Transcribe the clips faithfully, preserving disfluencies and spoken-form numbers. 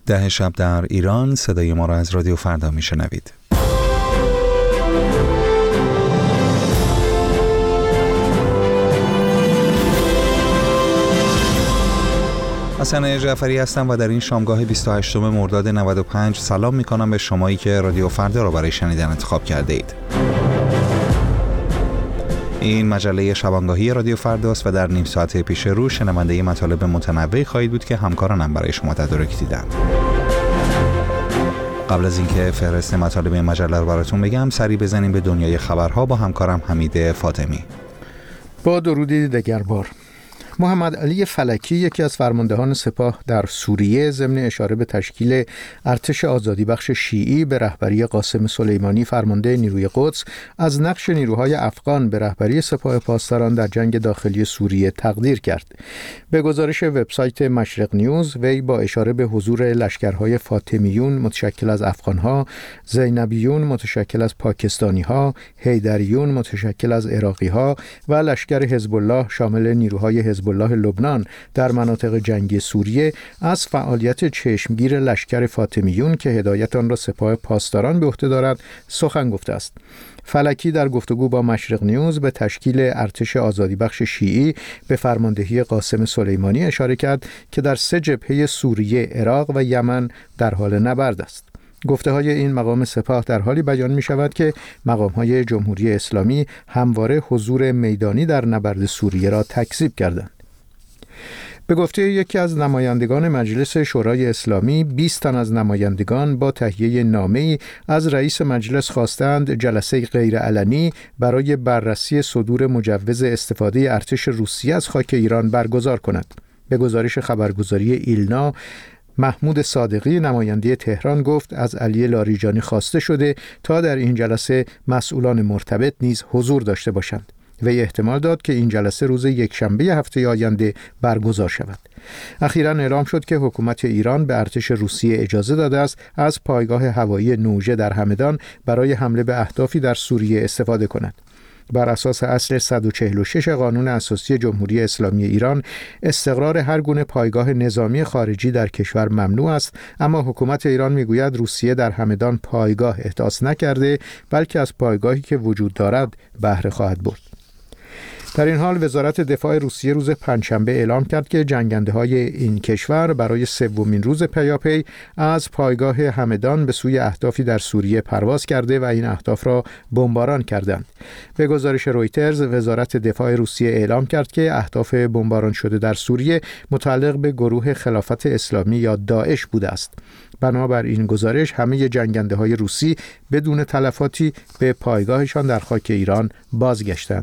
ده شب در ایران. صدای ما را از رادیو فردا میشنوید. حسن جعفری هستم و در این شامگاه بیست و هشتم مرداد نود و پنج سلام میکنم به شمایی که رادیو فردا را برای شنیدن انتخاب کرده اید. این مجله شبانگاهی رادیو فرداست و در نیم ساعت پیش رو شنونده مطالب متنوعی خواهید بود که همکارانم برای شما تدارک دیدن. قبل از اینکه فهرست مطالب مجله رو براتون بگم، سری بزنیم به دنیای خبرها با همکارم حمید فاطمی. با درودی دگربار. محمد علی فلکی، یکی از فرماندهان سپاه در سوریه، ضمن اشاره به تشکیل ارتش آزادی بخش شیعی به رهبری قاسم سلیمانی فرمانده نیروی قدس، از نقش نیروهای افغان به رهبری سپاه پاسداران در جنگ داخلی سوریه تقدیر کرد. به گزارش وبسایت مشرق نیوز، وی با اشاره به حضور لشکرهای فاطمیون متشکل از افغانها، زینبیون متشکل از پاکستانیها، حیدریون متشکل از عراقیها و لشکر حزب الله شامل نیروهای حزب الله لبنان در مناطق جنگی سوریه از فعالیت چشمگیر لشکر فاطمیون که هدایت آن را سپاه پاسداران به عهده دارد سخن گفته است. فلکی در گفتگو با مشرق نیوز به تشکیل ارتش آزادی بخش شیعی به فرماندهی قاسم سلیمانی اشاره کرد که در سه جبهه سوریه، عراق و یمن در حال نبرد است. گفته های این مقام سپاه در حالی بیان می شود که مقام های جمهوری اسلامی همواره حضور میدانی در نبرد سوریه را تکذیب کردند. به گفته یکی از نمایندگان مجلس شورای اسلامی، بیست تن از نمایندگان با تهیه نامه‌ای از رئیس مجلس خواستند جلسه غیرعلنی برای بررسی صدور مجوز استفاده ارتش روسیه از خاک ایران برگزار کند. به گزارش خبرگزاری ایلنا، محمود صادقی نماینده تهران گفت از علی لاریجانی خواسته شده تا در این جلسه مسئولان مرتبط نیز حضور داشته باشند. وی احتمال داد که این جلسه روز یکشنبه هفته آینده برگزار شود. اخیراً اعلام شد که حکومت ایران به ارتش روسیه اجازه داده است از پایگاه هوایی نوژه در همدان برای حمله به اهدافی در سوریه استفاده کند. بر اساس اصل صد و چهل و شش قانون اساسی جمهوری اسلامی ایران، استقرار هر گونه پایگاه نظامی خارجی در کشور ممنوع است، اما حکومت ایران میگوید روسیه در همدان پایگاه احداث نکرده، بلکه از پایگاهی که وجود دارد بهره خواهد برد. در این حال وزارت دفاع روسیه روز پنجشنبه اعلام کرد که جنگنده‌های این کشور برای سومین روز پیاپی از پایگاه همدان به سوی اهدافی در سوریه پرواز کرده و این اهداف را بمباران کردند. به گزارش رویترز، وزارت دفاع روسیه اعلام کرد که اهداف بمباران شده در سوریه متعلق به گروه خلافت اسلامی یا داعش بوده است. بنابر این گزارش، همه جنگنده‌های روسی بدون تلفاتی به پایگاهشان در خاک ایران بازگشتند.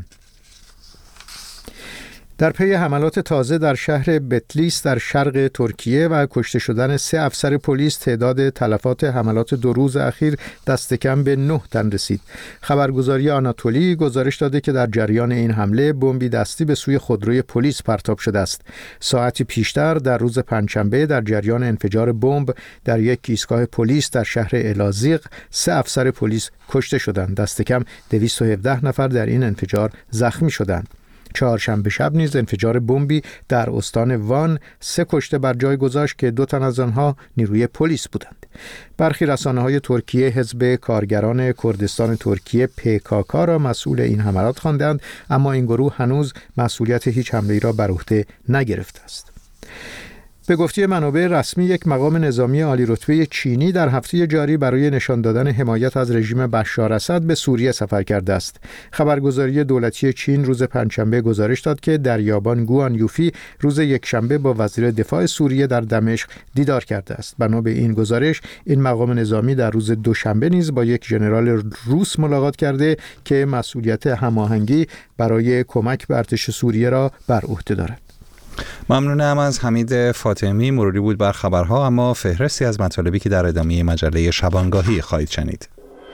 در پی حملات تازه در شهر بتلیس در شرق ترکیه و کشته شدن سه افسر پلیس، تعداد تلفات حملات دو روز اخیر دست کم به نه تن رسید. خبرگزاری آناتولی گزارش داده که در جریان این حمله بمبی دستی به سوی خودروی پلیس پرتاب شده است. ساعتی پیشتر در روز پنجشنبه در جریان انفجار بمب در یک ایستگاه پلیس در شهر الازیق سه افسر پلیس کشته شدند. دست کم دویست و هفده نفر در این انفجار زخمی شدند. چهارشنبه شب نیز انفجار بمبی در استان وان سه کشته بر جای گذاشت که دو تن از آنها نیروی پلیس بودند. برخی رسانه‌های ترکیه حزب کارگران کردستان ترکیه پی کی کی را مسئول این حملات خواندند، اما این گروه هنوز مسئولیت هیچ حمله‌ای را بر عهده نگرفته است. به گفته منابع رسمی، یک مقام نظامی عالی رتبه چینی در هفته جاری برای نشان دادن حمایت از رژیم بشار اسد به سوریه سفر کرده است. خبرگزاری دولتی چین روز پنجشنبه گزارش داد که دریابان گوان یوفی روز یکشنبه با وزیر دفاع سوریه در دمشق دیدار کرده است. بنا به این گزارش، این مقام نظامی در روز دوشنبه نیز با یک ژنرال روس ملاقات کرده که مسئولیت هماهنگی برای کمک به ارتش سوریه را بر عهده دارد. ممنونم از حمید فاطمی. مروری بود بر خبرها، اما فهرستی از مطالبی که در ادامه مجله شبانگاهی خواهید شنید.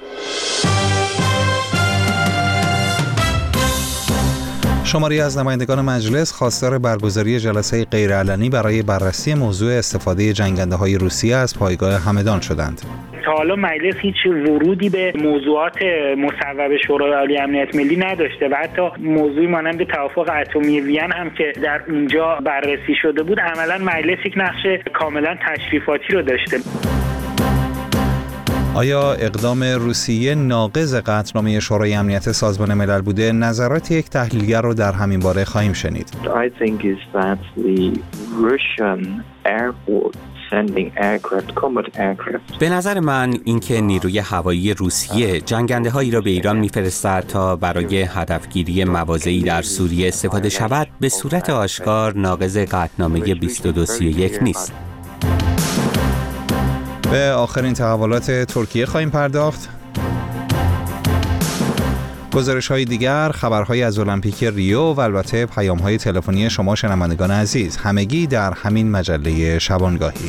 شماری از نمایندگان مجلس خواستار برگزاری جلسه غیرعلنی برای بررسی موضوع استفاده جنگنده‌های روسیه از پایگاه همدان شدند. تا حالا مجلس هیچ ورودی به موضوعات مصوبه شورای عالی امنیت ملی نداشته و حتی موضوعی مانند توافق اتمی وین هم که در اونجا بررسی شده بود عملا مجلس یک نقش کاملا تشریفاتی رو داشته. آیا اقدام روسیه ناقض قطعنامه شورای امنیت سازمان ملل بوده؟ نظرات یک تحلیلگر رو در همین باره خواهیم شنید. I think is that the Russian Air Force sending aircraft, combat aircraft. به نظر من اینکه نیروی هوایی روسیه جنگنده‌هایی را به ایران می‌فرستد تا برای هدفگیری مواضعی در سوریه استفاده شود به صورت آشکار ناقض قطعنامه بیست و دو سی و یک نیست. به آخرین تحولات ترکیه خواهیم پرداخت. گزارش‌های دیگر، خبرهای از المپیک ریو و البته پیام‌های تلفنی شما شنوندگان عزیز، همگی در همین مجله شبانگاهی.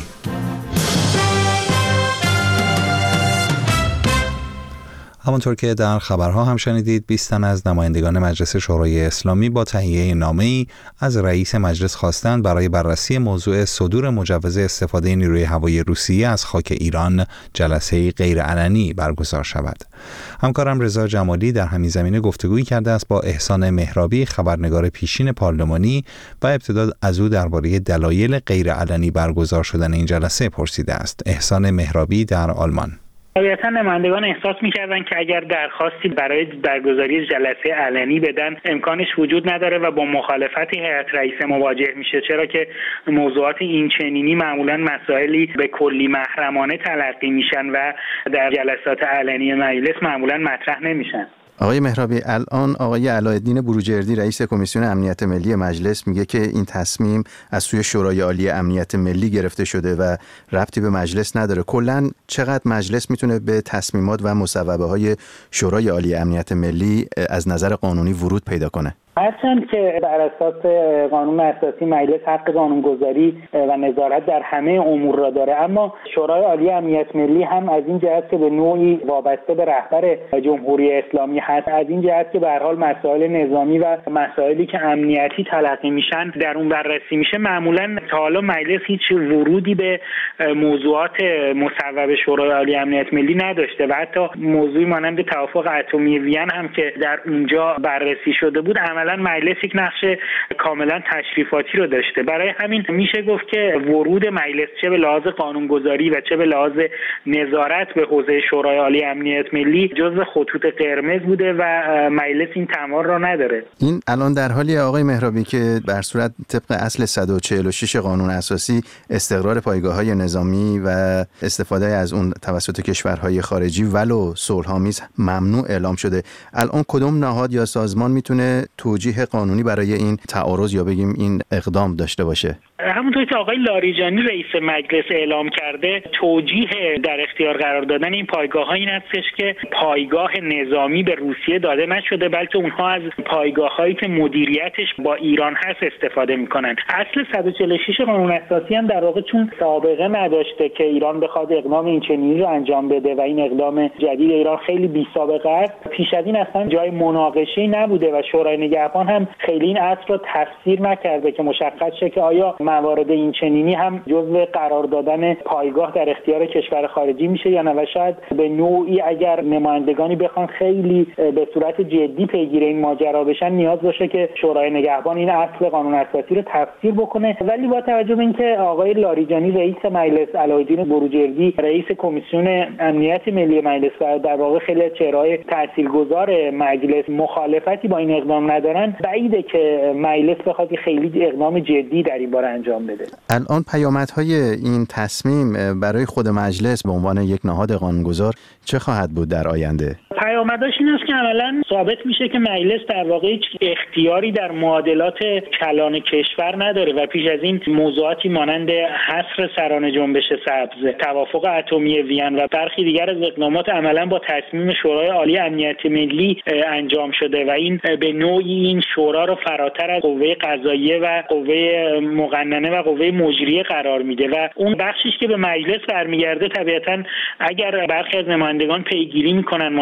همونطور که در خبرها هم شنیدید، بیست تن از نمایندگان مجلس شورای اسلامی با تهیه نامه‌ای از رئیس مجلس خواستند برای بررسی موضوع صدور مجوز استفاده نیروی هوایی روسیه از خاک ایران جلسه غیرعلنی برگزار شود. همکارم رضا جمالی در همین زمینه گفتگویی کرده است با احسان مهرابی، خبرنگار پیشین پارلمانی، و ابتدا از او درباره دلایل غیرعلنی برگزار شدن این جلسه پرسیده است. احسان مهرابی در آلمان: طبیعتاً نمایندگان احساس می‌کردن که اگر درخواستی برای برگزاری جلسه علنی بدن امکانش وجود نداره و با مخالفت هیئت رئیسه مواجه میشه، چرا که موضوعات این چنینی معمولاً مسائلی به کلی محرمانه تلقی میشن و در جلسات علنی مجلس معمولاً مطرح نمیشن. آقای مهرابی، الان آقای علایالدین بروجردی رئیس کمیسیون امنیت ملی مجلس میگه که این تصمیم از سوی شورای عالی امنیت ملی گرفته شده و ربطی به مجلس نداره. کلاً چقدر مجلس میتونه به تصمیمات و مصوبه های شورای عالی امنیت ملی از نظر قانونی ورود پیدا کنه؟ هرچند که بر اساس قانون اساسی مجلس حق قانونگذاری و نظارت در همه امور را داره، اما شورای عالی امنیت ملی هم از این جهت که به نوعی وابسته به رهبر جمهوری اسلامی هست، از این جهت که به هر حال مسائل نظامی و مسائلی که امنیتی تلقی میشن در اون بررسی میشه، معمولا تا حالا مجلس هیچ ورودی به موضوعات مصوبه شورای عالی امنیت ملی نداشته و حتی موضوعی مانند توافق اتمی وین هم که در اونجا بررسی شده بود عملا مجلس یک نقش کاملا تشریفاتی رو داشته. برای همین میشه گفت که ورود مجلس چه به لحاظ قانونگذاری و چه به لحاظ نظارت به حوزه شورای عالی امنیت ملی جزو خطوط قرمز بوده و مجلس این تمایل را نداره. این الان در حالی آقای مهرابی که بر صورت طبق اصل صد و چهل و شش قانون اساسی استقرار پایگاه‌های نظامی و استفاده از اون توسط کشورهای خارجی ولو صلح‌آمیز ممنوع اعلام شده، الان کدوم نهاد یا سازمان میتونه توجیه قانونی برای این تعارض یا بگیم این اقدام داشته باشه؟ همونطور که آقای لاریجانی رئیس مجلس اعلام کرده، توجیه در اختیار قرار دادن این پایگاه ها این هستش که پایگاه نظامی به روسیه داده نشده، بلکه اونها از پایگاه هایی که مدیریتش با ایران هست استفاده میکنن. اصل صد و چهل و شش قانون اساسی هم در واقع چون سابقه نداشته که ایران بخواد اقدام این چنینی رو انجام بده و این اقدام جدید ایران خیلی بی سابقه است، پیش از این اصلا جای مناقشه‌ای نبوده و شورای نگهبان هم خیلی این اصل رو تفسیر نکرده که مشخص شه که آیا موارد این چنینی هم جزو قرار دادن پایگاه در اختیار کشور خارجی میشه یا نه، و شاید به نوعی اگر نمایندگانی بخوان خیلی به صورت جدی پیگیر این ماجرا بشن نیاز باشه که شورای نگهبان این اصل قانون اساسی رو تفسیر بکنه. ولی با توجه به اینکه آقای لاریجانی رئیس مجلس، علایالدین بروجردی رئیس کمیسیون امنیت ملی مجلس و در واقع خیلی چهره‌های تاثیرگذار مجلس مخالفتی با این اقدام ندارن، بعیده که مجلس بخواد خیلی اقدام جدی در این باره انجام بده. الان پیامدهای این تصمیم برای خود مجلس به عنوان یک نهاد قانونگذار چه خواهد بود در آینده؟ پیامدش این است که عملاً ثابت میشه که مجلس در واقع هیچ اختیاری در معادلات کلان کشور نداره و پیش از این موضوعاتی مانند حصر سران جنبش سبز، توافق اتمی وین و برخی دیگر از اقدامات عملاً با تصمیم شورای عالی امنیت ملی انجام شده و این به نوعی این شورا رو فراتر از قوه قضاییه و قوه مقننه و قوه مجریه قرار میده و اون بخشیش که به مجلس برمیگرده طبیعتاً اگر برخی از نمایندگان پیگیری میکنن مانند آقای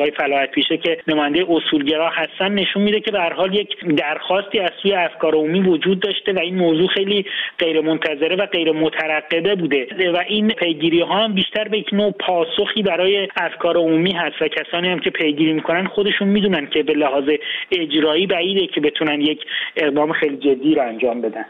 آقای فلاحت پیشه که نماینده اصولگرا هستن نشون میده که به هر حال یک درخواستی از سوی افکار عمومی وجود داشته و این موضوع خیلی غیر منتظره و غیر مترقبه بوده و این پیگیری ها هم بیشتر به یک نوع پاسخی برای افکار عمومی هست و کسانی هم که پیگیری میکنن خودشون میدونن که به لحاظ اجرایی بعیده که بتونن یک اقدام خیلی جدی رو انجام بدن.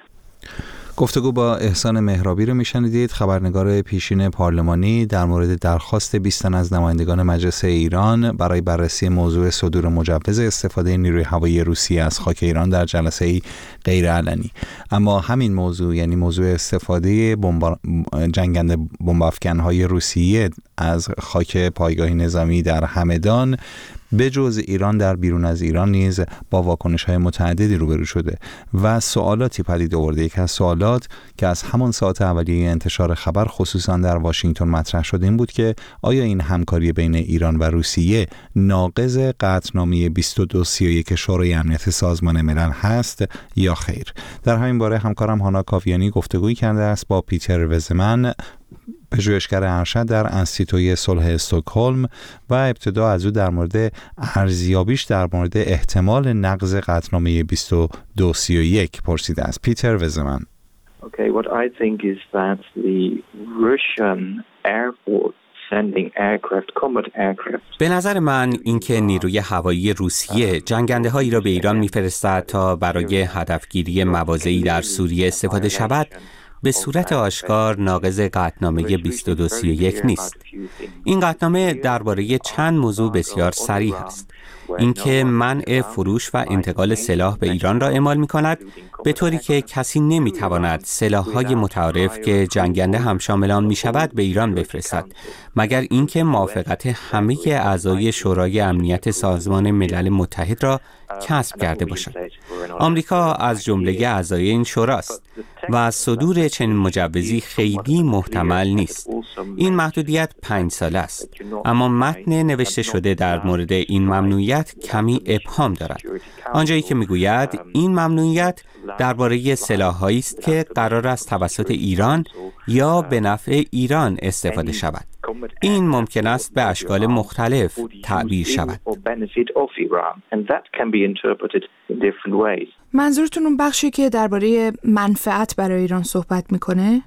گفتگو با احسان مهرابی رو میشنیدید، خبرنگار پیشین پارلمانی در مورد درخواست بیست تن از نمایندگان مجلس ایران برای بررسی موضوع صدور مجوز استفاده نیروی هوایی روسیه از خاک ایران در جلسه غیر علنی. اما همین موضوع، یعنی موضوع استفاده بمب جنگنده بمب افکن‌های روسیه از خاک پایگاه نظامی در همدان، به جز ایران در بیرون از ایران نیز با واکنش‌های متعددی روبرو شده و سوالاتی پدید آورده. یک از سوالات که از همان ساعت اولیه انتشار خبر خصوصا در واشنگتن مطرح شده این بود که آیا این همکاری بین ایران و روسیه ناقض قطعنامه بیست و دو سی و یک شورای امنیت سازمان ملل هست یا خیر؟ در همین باره همکارم هانا کاویانی گفتگویی کرده است با پیتر وزمن، پژوهشگر ارشد در انستیتوی صلح استکهلم، و ابتدا از او در مورد ارزیابیش در مورد احتمال نقض قطعنامه بیست و دو سی و یک پرسیده است. پیتر وزمن. Okay, what I think is that the Russian Air Force sending aircraft, combat aircraft. به نظر من اینکه نیروی هوایی روسیه جنگنده هایی را به ایران میفرستد تا برای هدفگیری مواضعی در سوریه استفاده شود به صورت آشکار ناقض قطعنامه بیست و دو سی و یک نیست. این قطعنامه درباره چند موضوع بسیار صریح است. اینکه منع فروش و انتقال سلاح به ایران را اعمال می‌کند، به طوری که کسی نمی‌تواند سلاح‌های متعارف که جنگنده هم شامل آن می‌شود به ایران بفرستد، مگر اینکه موافقت همه اعضای شورای امنیت سازمان ملل متحد را کسب کرده باشد. آمریکا از جمله اعضای این شوراست و صدور چنین مجوزی خیلی محتمل نیست. این محدودیت پنج ساله است، اما متن نوشته شده در مورد این ممنوعیت کمی ابهام دارد. آنجایی که میگوید این ممنوعیت درباره سلاح‌هایی است که قرار است توسط ایران یا به نفع ایران استفاده شود. این ممکن است به اشکال مختلف تعبیر شود. منظورتون اون بخشی که درباره منفعت برای ایران صحبت میکنه؟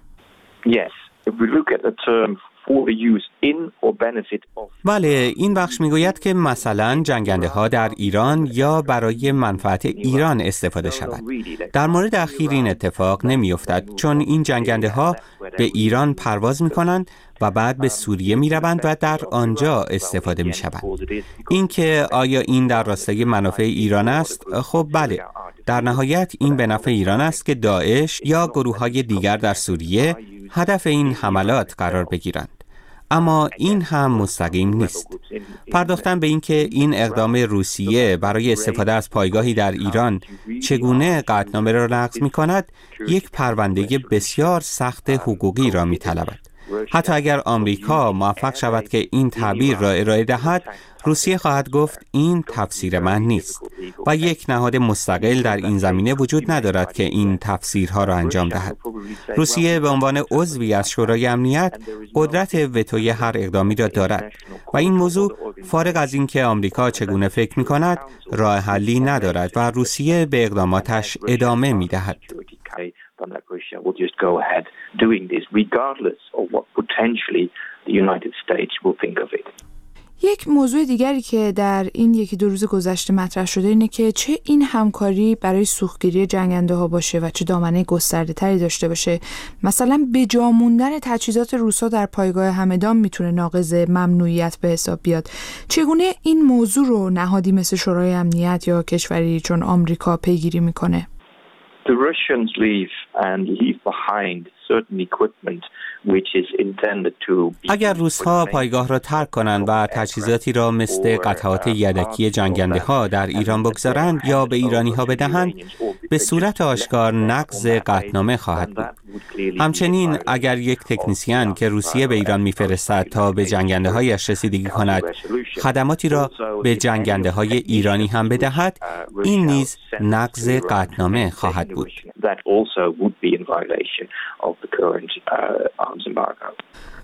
Yes. If we look at the term for the use in or benefit of. بله، این بخش میگوید که مثلا جنگنده ها در ایران یا برای منفعت ایران استفاده شود. در مورد اخیر این اتفاق نمیافتد، چون این جنگنده ها به ایران پرواز میکنند و بعد به سوریه می روند و در آنجا استفاده می شوند. این که آیا این در راستای منافع ایران است؟ خب بله، در نهایت این به نفع ایران است که داعش یا گروه های دیگر در سوریه هدف این حملات قرار بگیرند. اما این هم مستقیم نیست. پرداختن به این که این اقدام روسیه برای استفاده از پایگاهی در ایران چگونه قطعنامه را نقض می کند، یک پرونده بسیار سخت حقوقی را می طلبد. حتی اگر آمریکا موفق شود که این تعبیر را ارائه دهد، روسیه خواهد گفت این تفسیر من نیست و یک نهاد مستقل در این زمینه وجود ندارد که این تفسیرها را انجام دهد. روسیه به عنوان عضوی از شورای امنیت قدرت وتوی هر اقدامی را دارد و این موضوع فارغ از اینکه آمریکا چگونه فکر می‌کند راه حلی ندارد و روسیه به اقداماتش ادامه می‌دهد. that Russia will just go ahead doing this regardless of what potentially the United States will think of it. یک موضوع دیگری که در این یکی دو روز گذشته مطرح شده اینه که چه این همکاری برای سوختگیری جنگنده ها باشه و چه دامنه گسترده تری داشته باشه، مثلا به جا موندن تجهیزات روسا در پایگاه همدان میتونه ناقض ممنوعیت به حساب بیاد. چگونه این موضوع رو نهادی مثل شورای امنیت یا کشوری چون آمریکا پیگیری میکنه؟ The Russians leave and leave behind certain equipment which is intended to. اگر روس‌ها پایگاه را ترک کنند و تجهیزاتی را مثل قطعات یدکی جنگنده ها در ایران بگذارند یا به ایرانی‌ها بدهند، به صورت آشکار نقض قطعنامه خواهد بود. همچنین اگر یک تکنسین که روسیه به ایران می‌فرستد تا به جنگنده‌هایش رسیدگی کند، خدماتی را به جنگنده‌های ایرانی هم بدهد، این نیز نقض قطعنامه خواهد بود.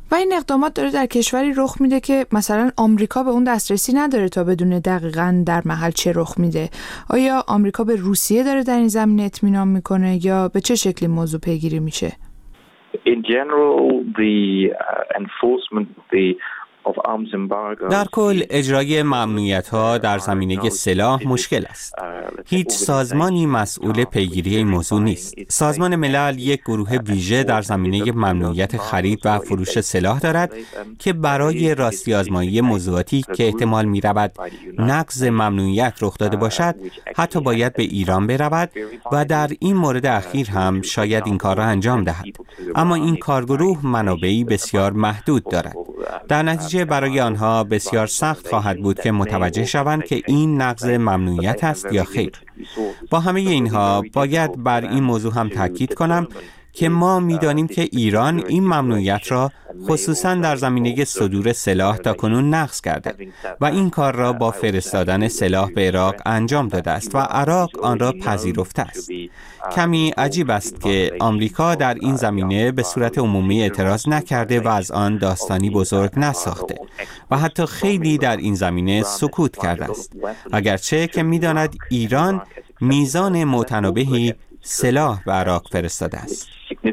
و این اقدامات داره در کشوری رخ میده که مثلا آمریکا به اون دسترسی نداره تا بدونه دقیقاً در محل چه رخ میده. آیا آمریکا به روسیه داره در این زمینه اطمینان میکنه یا به چه شکلی موضوع پیگیری میشه؟ In general, the uh, enforcement of the در کل اجرای ممنوعیت‌ها در زمینه سلاح مشکل است. هیچ سازمانی مسئول پیگیری این موضوع نیست. سازمان ملل یک گروه ویژه در زمینه ممنوعیت خرید و فروش سلاح دارد که برای راستی آزمایی موضوعاتی که احتمال می‌رود نقض ممنوعیت رخ داده باشد، حتی باید به ایران برود و در این مورد اخیر هم شاید این کار را انجام دهد. اما این کارگروه منابعی بسیار محدود دارد. در نتیجه برای آنها بسیار سخت خواهد بود که متوجه شوند که این نقض ممنوعیت است یا خیر. با همه اینها باید بر این موضوع هم تاکید کنم که ما می‌دانیم که ایران این ممنوعیت را خصوصاً در زمینه صدور سلاح تاکنون نقض کرده و این کار را با فرستادن سلاح به عراق انجام داده است و عراق آن را پذیرفته است. کمی عجیب است که آمریکا در این زمینه به صورت عمومی اعتراض نکرده و از آن داستانی بزرگ نساخته و حتی خیلی در این زمینه سکوت کرده است، اگرچه که می‌داند ایران میزان متنابهی سلاح به عراق فرستاده است.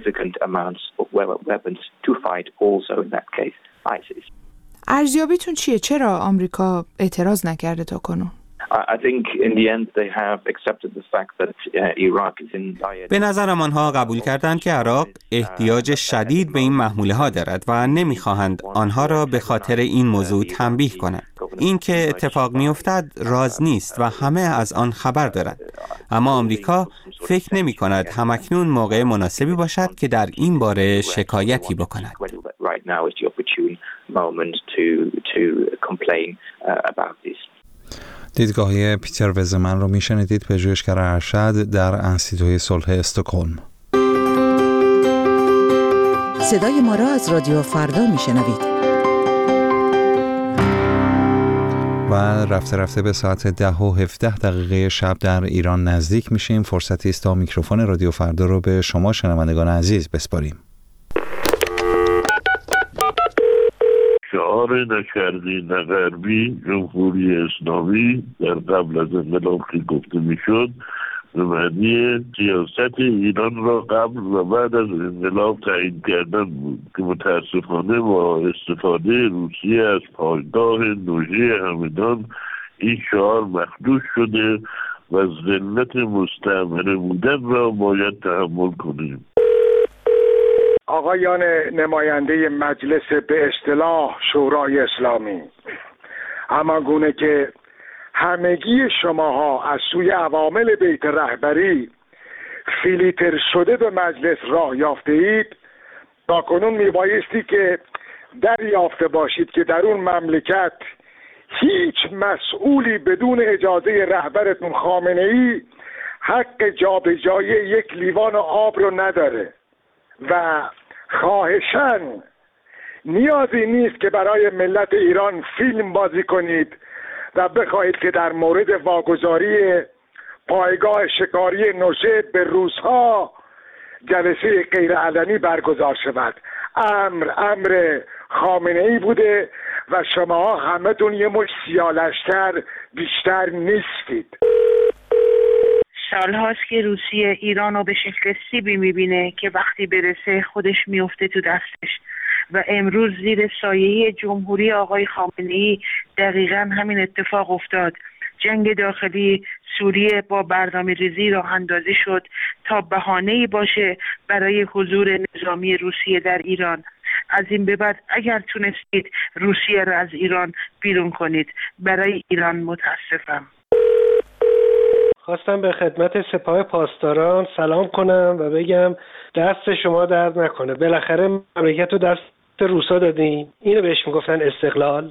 ارزیابیتون چیه؟ چرا آمریکا اعتراض نکرده تا کنون؟ به نظرم آنها قبول کردند که عراق احتیاج شدید به این محموله ها دارد و نمیخواهند آنها را به خاطر این موضوع تنبیه کنند. این که اتفاق میافتد راز نیست و همه از آن خبر دارند. اما آمریکا فکر نمی کند همکنون موقع مناسبی باشد که در این باره شکایتی بکند. دیدگاه پیتر وزمن رو میشنیدید، پژوهشگر ارشد در انستیتوی صلح استکهلم. صدای ما را از رادیو فردا میشنوید. و رفته رفته به ساعت ده و هفده دقیقه شب در ایران نزدیک میشیم. فرصتی است تا میکروفون رادیو فردا رو به شما شنوندگان عزیز بسپاریم. شعار نکردی نه غربی جمهوری اسلامی در قبل از انقلاب که گفته میشد به معنی سیاست ایران را قبل و بعد از انقلاب تعیین کردن بود که متاسفانه با استفاده روسیه از پایگاه نوژه همدان این شعار مخدوش شده و ذلت مستعمره بودن را باید تحمل کنیم. آقایان نماینده مجلس به اصطلاح شورای اسلامی، همانگونه که همگی شماها از سوی عوامل بیت رهبری فیلیتر شده به مجلس راه یافته اید، تا کنون میبایستی که دریافته باشید که در اون مملکت هیچ مسئولی بدون اجازه رهبرتون خامنه ای حق جابجایی یک لیوان آب رو نداره و خواهشاً نیازی نیست که برای ملت ایران فیلم بازی کنید و بخواهید که در مورد واگذاری پایگاه شکاری نوشه به روس‌ها جلسه غیرعلنی برگزار شود. امر امر خامنه‌ای بوده و شما همتون یه مش سیاه‌لشکر بیشتر نیستید. سالهاست که روسیه ایران رو به شکل سیبی میبینه که وقتی برسه خودش میفته تو دستش و امروز زیر سایه جمهوری آقای خامنه‌ای دقیقاً همین اتفاق افتاد. جنگ داخلی سوریه با برنامه ریزی راه اندازی شد تا بهانه‌ای باشه برای حضور نظامی روسیه در ایران. از این به بعد اگر تونستید روسیه را از ایران بیرون کنید، برای ایران متاسفم. خواستم به خدمت سپاه پاسداران سلام کنم و بگم دست شما درد نکنه. بالاخره مملکت رو دست روسا دادین. اینو بهش میگفتن استقلال.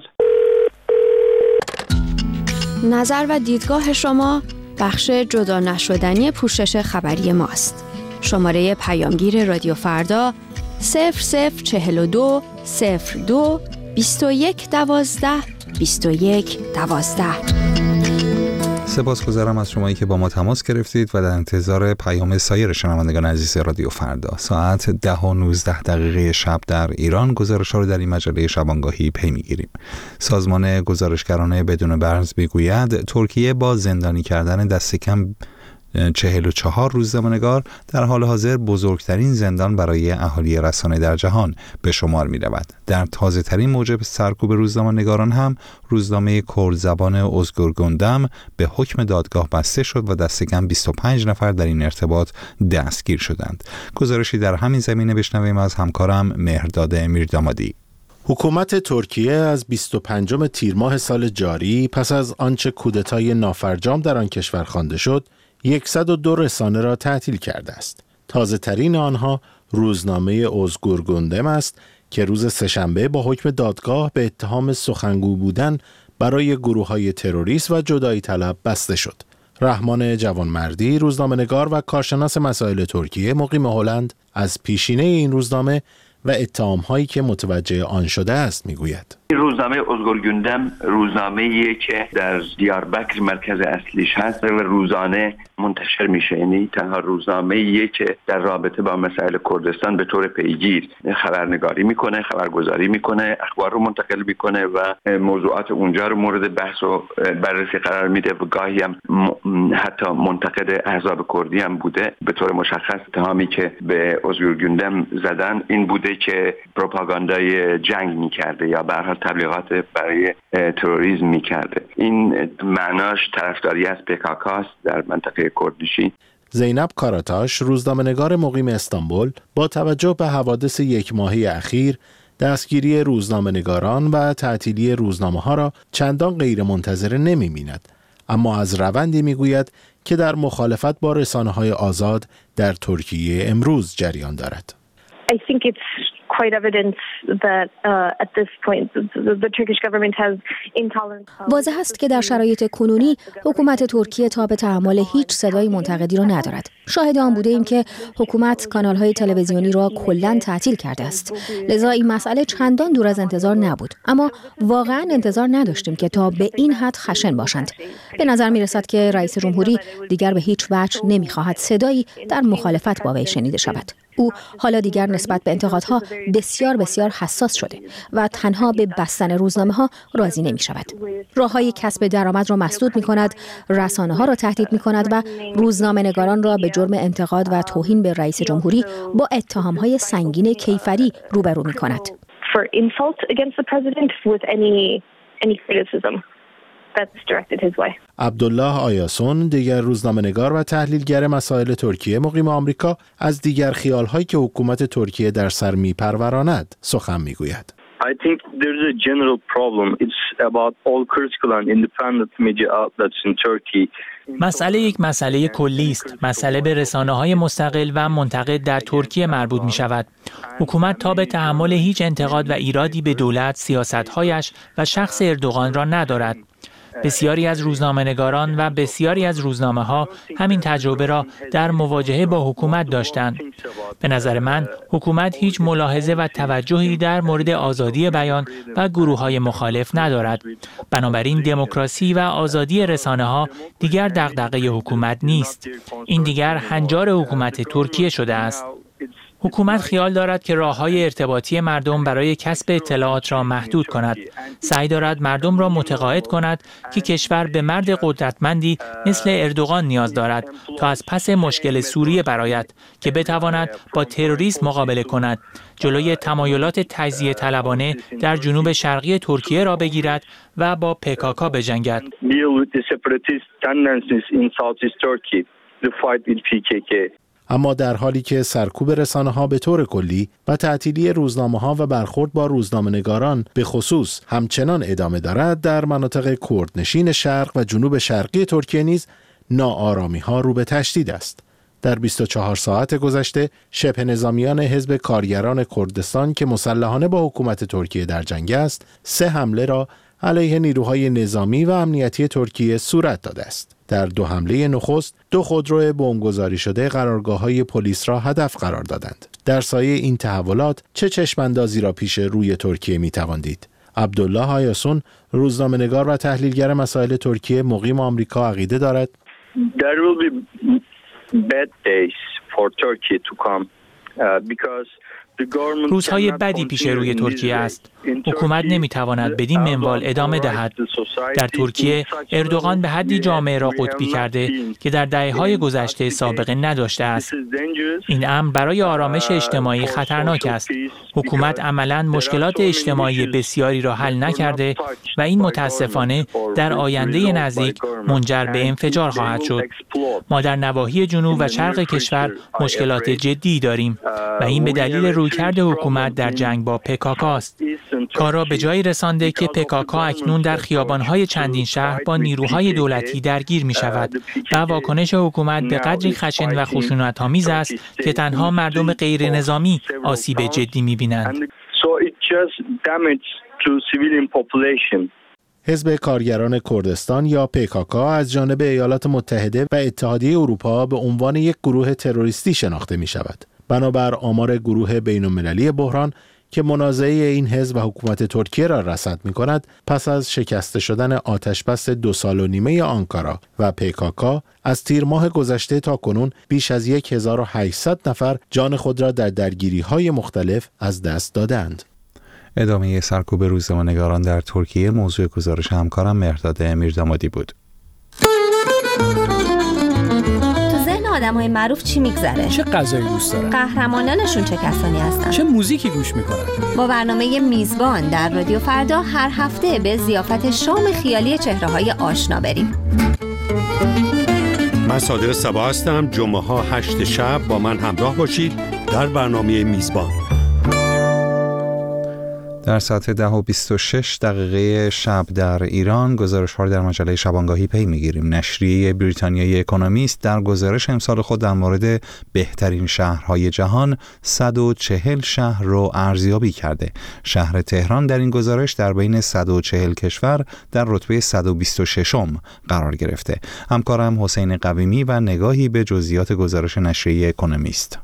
نظر و دیدگاه شما بخش جدا نشدنی پوشش خبری ماست. شماره پیامگیر رادیو فردا صفر صفر چهل و دو صفر دو بیست و یک دوازده بیست و یک دوازده. سپاسگزارم از شمایی که با ما تماس گرفتید و در انتظار پیام سایر شنوندگان عزیز رادیو فردا. ساعت ده و نوزده دقیقه شب در ایران گزارش‌ها رو در این مجله شبانگاهی پی می‌گیریم. سازمان گزارشگران بدون مرز می‌گوید ترکیه با زندانی کردن دست کم چهل و چهار روزنامه‌نگار در حال حاضر بزرگترین زندان برای اهالی رسانه در جهان به شمار می رود. در تازه ترین موجب سرکوب روزنامه‌نگاران هم روزنامه کرد زبان ازگور گندم به حکم دادگاه بسته شد و دست کم بیست و پنج نفر در این ارتباط دستگیر شدند. گزارشی در همین زمینه بشنویم از همکارم مهرداد امیردامادی. حکومت ترکیه از بیست و پنجم تیر ماه سال جاری پس از آنچه کودتای نافرجام در آن کشور خوانده شد، صد و دو رسانه را تعطیل کرده است. تازه ترین آنها روزنامه ازگور گندم است که روز سه‌شنبه با حکم دادگاه به اتهام سخنگو بودن برای گروه‌های تروریست و جدایی طلب بسته شد. رحمان جوانمردی، روزنامه‌نگار و کارشناس مسائل ترکیه مقیم هلند، از پیشینه این روزنامه و اتهام‌هایی که متوجه آن شده است میگوید. روزنامه ازگور گندم روزنامه‌ایه که در دیاربکر مرکز اصلیش هست و روزانه منتشر میشه. یعنی تنها روزنامه‌ایه که در رابطه با مسائل کردستان به طور پیگیر خبرنگاری میکنه، خبرگزاری میکنه، اخبار رو منتقل میکنه و موضوعات اونجا رو مورد بحث و بررسی قرار میده و گاهی هم حتی منتقد احزاب کردی هم بوده. به طور مشخص اتهامی که به ازگور گندم زدن این بوده که پروپاگاندای جنگ میکرده یا به هر حال تبلیغات برای تروریسم میکرده. این معناش طرفداری از پکاکاست در منطقه کردیشی. زینب کاراتاش، روزنامه‌نگار مقیم استانبول، با توجه به حوادث یک ماهه اخیر دستگیری روزنامه‌نگاران و تعطیلی روزنامه‌ها را چندان غیر منتظره نمی‌بیند، اما از روندی میگوید که در مخالفت با رسانه‌های آزاد در ترکیه امروز جریان دارد. I think it's quite evident that uh, at this point the, the Turkish government has intolerant. واضح است که در شرایط کنونی حکومت ترکیه تاب تحمل هیچ صدای منتقدی را ندارد. شاهد آن بوده ایم که حکومت کانال‌های تلویزیونی را کلاً تعطیل کرده است. لذا این مسئله چندان دور از انتظار نبود، اما واقعاً انتظار نداشتیم که تا به این حد خشن باشند. به نظر می‌رسد که رئیس جمهوری دیگر به هیچ وجه نمی‌خواهد صدایی در مخالفت با وی شنیده شود. او حالا دیگر نسبت به انتقادها بسیار بسیار حساس شده و تنها به بستن روزنامه‌ها راضی نمی‌شود. راه‌های کسب درآمد را مسدود می‌کند، رسانه‌ها را تهدید می‌کند و روزنامه‌نگاران را به جرم انتقاد و توهین به رئیس جمهوری با اتهام‌های سنگین کیفری روبرو می‌کند. For insult against the president with any any criticism that's directed his way. عبدالله آیاسون، دیگر روزنامه‌نگار و تحلیلگر مسائل ترکیه مقیم آمریکا، از دیگر خیال‌هایی که حکومت ترکیه در سر می‌پروراند سخن می‌گوید. I think there's a general problem. It's about all critical and independent media outlets in Turkey. مسئله یک مسئله کلی است. مسئله به رسانه‌های مستقل و منتقد در ترکیه مربوط می‌شود. حکومت تا به تحمل هیچ انتقاد و ایرادی به دولت، سیاست‌هایش و شخص اردوغان را ندارد. بسیاری از روزنامه‌نگاران و بسیاری از روزنامه‌ها همین تجربه را در مواجهه با حکومت داشتند. به نظر من حکومت هیچ ملاحظه و توجهی در مورد آزادی بیان و گروه‌های مخالف ندارد. بنابراین دموکراسی و آزادی رسانه‌ها دیگر دغدغه حکومت نیست. این دیگر هنجار حکومت ترکیه شده است. حکومت خیال دارد که راه‌های ارتباطی مردم برای کسب اطلاعات را محدود کند. سعی دارد مردم را متقاعد کند که کشور به مرد قدرتمندی مثل اردوغان نیاز دارد تا از پس مشکل سوریه برآید که بتواند با تروریسم مقابله کند، جلوی تمایلات تجزیه طلبانه در جنوب شرقی ترکیه را بگیرد و با پکاکا بجنگد. اما در حالی که سرکوب رسانه‌ها به طور کلی و تعطیلی روزنامه‌ها و برخورد با روزنامه‌نگاران به خصوص همچنان ادامه دارد، در مناطق کردنشین شرق و جنوب شرقی ترکیه نیز ناآرامی‌ها رو به تشدید است. در بیست و چهار ساعت گذشته شبه نظامیان حزب کارگران کردستان که مسلحانه با حکومت ترکیه در جنگ است، سه حمله را علیه نیروهای نظامی و امنیتی ترکیه صورت داده است. در دو حمله نخست دو خودرو بمبگذاری شده قرارگاه‌های پلیس را هدف قرار دادند. در سایه این تحولات چه چشم‌اندازی را پیش روی ترکیه می‌توان دید؟ عبدالله هایاسون، روزنامه‌نگار و تحلیلگر مسائل ترکیه مقیم آمریکا، عقیده دارد There will be bad days for Turkey to come uh, because روزهای بدی پیش روی ترکیه است. حکومت نمیتواند بدین منوال ادامه دهد. در ترکیه اردوغان به حدی جامعه را قطبی کرده که در دهه‌های گذشته سابقه نداشته است. این امر برای آرامش اجتماعی خطرناک است. حکومت عملاً مشکلات اجتماعی بسیاری را حل نکرده و این متاسفانه در آینده نزدیک منجر به انفجار خواهد شد. ما در نواحی جنوب و شرق کشور مشکلات جدی داریم و این به دلیل رویکرد حکومت در جنگ با پکاک است. کار را به جایی رسانده که پکاک اکنون در خیابان‌های چندین شهر با نیروهای دولتی درگیر می شود و واکنش حکومت به قدری خشن و خشونت‌آمیز است که تنها مردم غیر نظامی آسیب جدی می بینند. حزب کارگران کردستان یا پی کا کا از جانب ایالات متحده و اتحادیه اروپا به عنوان یک گروه تروریستی شناخته می شود. بنابر آمار گروه بین‌المللی بحران که منازعه این حزب و حکومت ترکیه را رصد می کند، پس از شکسته شدن آتشبس دو سال و نیمه آنکارا و پی کا کا از تیر ماه گذشته تا کنون بیش از هزار و هشتصد نفر جان خود را در درگیری‌های مختلف از دست دادند. ادامه سرکوب روزنامه‌نگاران در ترکیه موضوع گزارش همکارم مهرداد میردامادی بود. آدم‌های معروف چی میگذره؟ چه غذایی دوست دارن؟ قهرمانانشون چه کسانی هستن؟ چه موزیکی گوش میکنن؟ با برنامه میزبان در رادیو فردا هر هفته به ضیافت شام خیالی چهره‌های آشنا بریم. من صادق صبا هستم. جمعه ها هشت شب با من همراه باشید در برنامه میزبان. در ساعت ده و بیست و شش دقیقه شب در ایران گزارش ها در مجله شبانگاهی پی میگیریم. نشریه بریتانیایی اکونومیست در گزارش امسال خود در مورد بهترین شهرهای جهان صد و چهل شهر رو ارزیابی کرده. شهر تهران در این گزارش در بین صد و چهل کشور در رتبه صد و بیست و ششم قرار گرفته. همکارم حسین قویمی و نگاهی به جزئیات گزارش نشریه اکونومیست.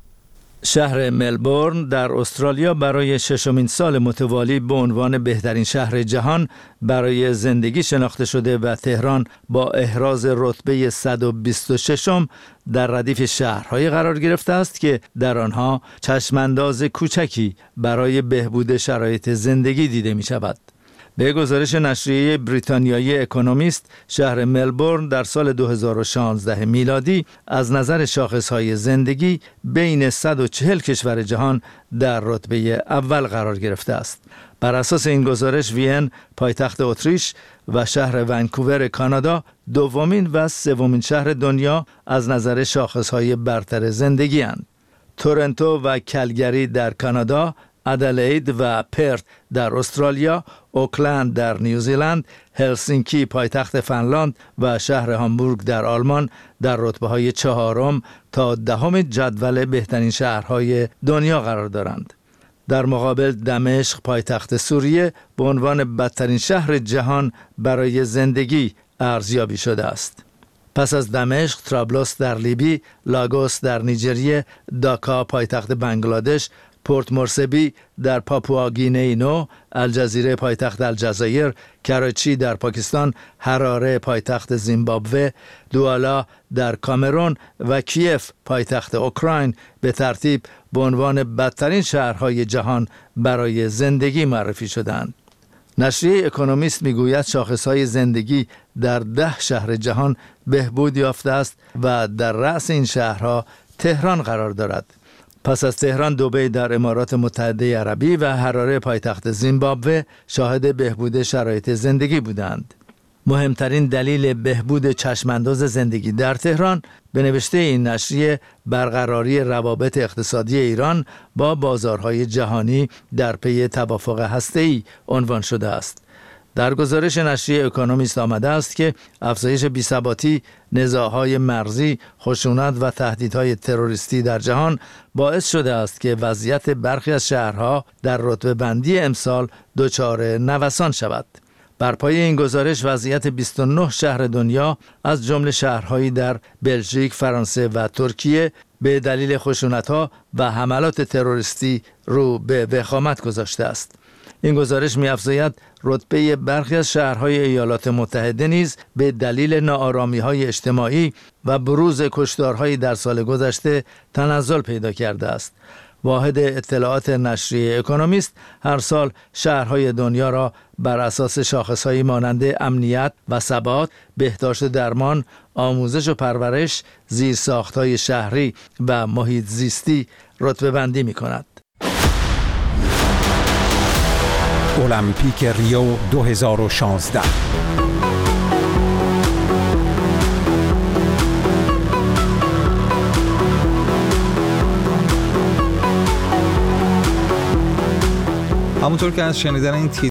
شهر ملبورن در استرالیا برای ششمین سال متوالی به عنوان بهترین شهر جهان برای زندگی شناخته شده و تهران با احراز رتبه صد و بیست و ششم در ردیف شهرهایی قرار گرفته است که در آنها چشمانداز کوچکی برای بهبود شرایط زندگی دیده می شود. به گزارش نشریه بریتانیایی اکونومیست، شهر ملبورن در سال دو هزار و شانزده میلادی از نظر شاخصهای زندگی بین صد و چهل کشور جهان در رتبه اول قرار گرفته است. بر اساس این گزارش وین، پایتخت اتریش و شهر ونکوور کانادا دومین و سومین شهر دنیا از نظر شاخصهای برتر زندگی اند. تورنتو و کلگری در کانادا، ادلید و پرت در استرالیا، اوکلند در نیوزیلند، هلسینکی پایتخت فنلاند و شهر هامبورگ در آلمان در رتبه‌های چهارم تا دهم جدول بهترین شهرهای دنیا قرار دارند. در مقابل دمشق پایتخت سوریه به عنوان بدترین شهر جهان برای زندگی ارزیابی شده است. پس از دمشق، طرابلس در لیبی، لاگوس در نیجریه، داکا پایتخت بنگلادش، پورت مورسبی در پاپوآگینه نو، الجزیره پایتخت الجزایر، کراچی در پاکستان، هراره پایتخت زیمبابوه، دوالا در کامرون و کیف پایتخت اوکراین به ترتیب به عنوان بدترین شهرهای جهان برای زندگی معرفی شدند. نشریه اکونومیست میگوید شاخصهای زندگی در ده شهر جهان بهبود یافته است و در رأس این شهرها تهران قرار دارد. پس از تهران، دبی در امارات متحده عربی و هراره پایتخت زیمبابوه شاهد بهبود شرایط زندگی بودند. مهمترین دلیل بهبود چشمانداز زندگی در تهران به نوشته این نشریه برقراری روابط اقتصادی ایران با بازارهای جهانی در پی توافق هسته‌ای عنوان شده است. در گزارش نشریه اکونومیست آمده است که افزایش بی‌ثباتی، نزاع‌های مرزی، خشونت و تهدیدهای تروریستی در جهان باعث شده است که وضعیت برخی از شهرها در رتبه بندی امسال دچار نوسان شود. بر پای این گزارش وضعیت بیست و نه شهر دنیا از جمله شهرهایی در بلژیک، فرانسه و ترکیه به دلیل خشونت‌ها و حملات تروریستی رو به وخامت گذاشته است. این گزارش می‌افزاید رتبه برخی از شهرهای ایالات متحده نیز به دلیل ناآرامی‌های اجتماعی و بروز کشتارهای در سال گذشته تنزل پیدا کرده است. واحد اطلاعات نشریه اکونومیست هر سال شهرهای دنیا را بر اساس شاخصهایی مانند امنیت و ثبات، بهداشت درمان، آموزش و پرورش، زیرساختهای شهری و محیط زیستی رتبه بندی می کند. المپیک ریو دو هزار و شانزده همونطور که از شنیدن این